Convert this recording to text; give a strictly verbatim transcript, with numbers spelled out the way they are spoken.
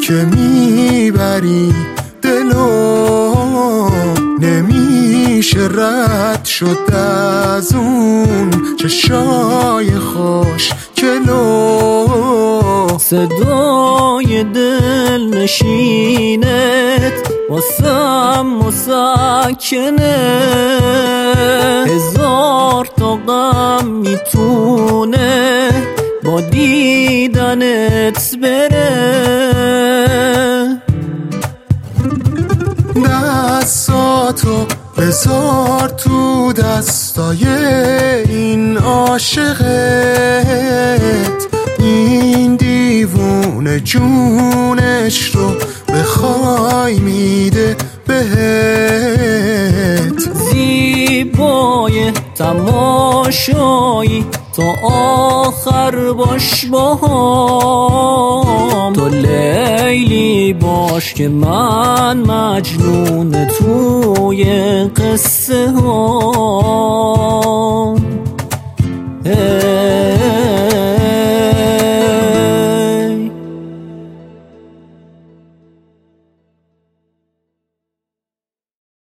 که میبری دلو، نمیشه رد شد از اون چشای خوش کلو. صدای دل نشینت واسم مسکنه، هزار تا غم میتونه با دیدنت بره. دستاتو بذار تو دستای این عاشقت، این دیوونه جونش رو بخوای میده بهت. زیبای تماشایی تا آخر باش با هم، تو لیلی باش که من مجنون توی قصه هم.